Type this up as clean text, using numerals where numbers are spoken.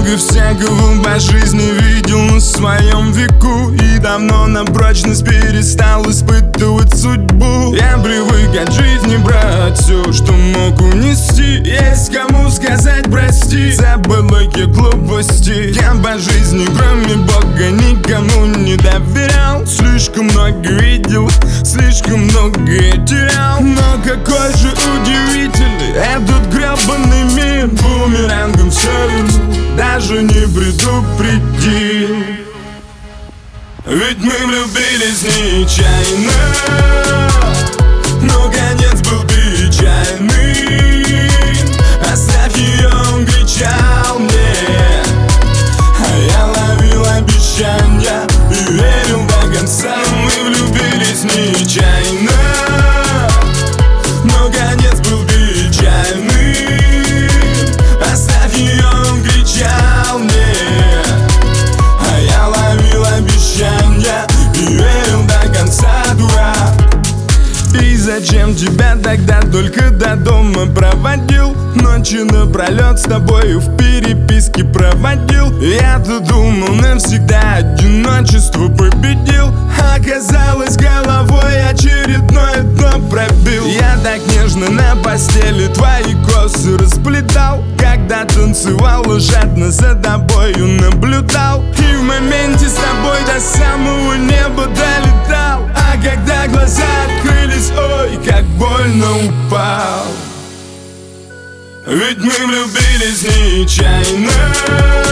Много всякого по жизни видел на своем веку, и давно на прочность перестал испытывать судьбу. Я привык от жизни брать все, что мог унести. Есть кому сказать прости за былые глупости. Я по жизни кроме Бога никому не доверял. Слишком много видел, слишком много терял. Но какой же удивительный этот гребаный мир. Бумерангом все вернул, даже не предупредил. Ведь мы влюбились нечаянно, но конец был печальный. Оставь ее, он кричал мне, а я ловил обещания и верил до конца. Мы влюбились нечаянно, но конец был печальный. Оставь ее, он кричал мне, а я ловил обещания и верил до конца, дурак. И зачем тебя тогда только до дома проводил? Ночи напролет с тобою в переписке проводил. Я-то думал, навсегда одиночество победил. Оказалось, головой очередное дно пробил. Я так нежно на постели твои косы расплетал, когда танцевал и жадно за тобою наблюдал. И в моменте с тобой до самого неба долетал. А когда глаза открылись, ой, как больно упал. Ведь мы влюбились нечаянно,